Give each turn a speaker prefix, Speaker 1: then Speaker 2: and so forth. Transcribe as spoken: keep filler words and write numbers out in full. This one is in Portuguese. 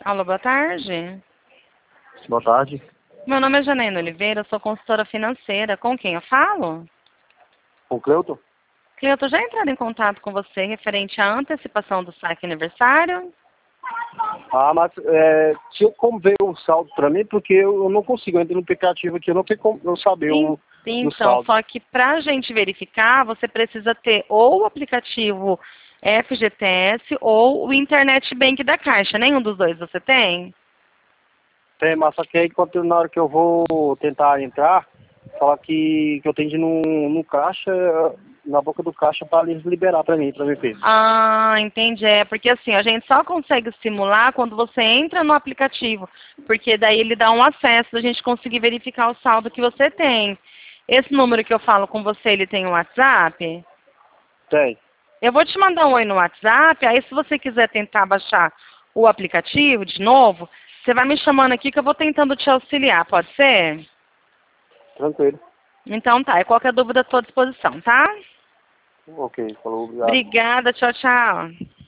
Speaker 1: Alô, boa tarde.
Speaker 2: Boa tarde.
Speaker 1: Meu nome é Janaína Oliveira, sou consultora financeira. Com quem eu falo?
Speaker 2: Com o Cleuton?
Speaker 1: Cleuton, já entraram em contato com você referente à antecipação do saque aniversário?
Speaker 2: Ah, mas é, tinha como ver o saldo pra mim, porque eu, eu não consigo. Eu entro no aplicativo aqui, eu não tenho como eu saber o, o
Speaker 1: Então,
Speaker 2: saldo.
Speaker 1: só que para a gente verificar, você precisa ter ou o aplicativo F G T S ou o Internet Bank da Caixa. Nenhum dos dois você tem?
Speaker 2: Tem, mas só que aí quando, na hora que eu vou tentar entrar, fala que, que eu tenho de ir no, no caixa, na boca do caixa, para eles liberar pra mim, pra mim ver.
Speaker 1: Ah, entendi. É porque assim, a gente só consegue simular quando você entra no aplicativo, porque daí ele dá um acesso da gente conseguir verificar o saldo que você tem. Esse número que eu falo com você, ele tem um WhatsApp?
Speaker 2: Tem.
Speaker 1: Eu vou te mandar um oi no WhatsApp, aí se você quiser tentar baixar o aplicativo de novo, você vai me chamando aqui que eu vou tentando te auxiliar, pode ser?
Speaker 2: Tranquilo.
Speaker 1: Então tá, e qualquer dúvida à sua disposição, tá?
Speaker 2: Ok, falou, obrigado.
Speaker 1: Obrigada, tchau, tchau.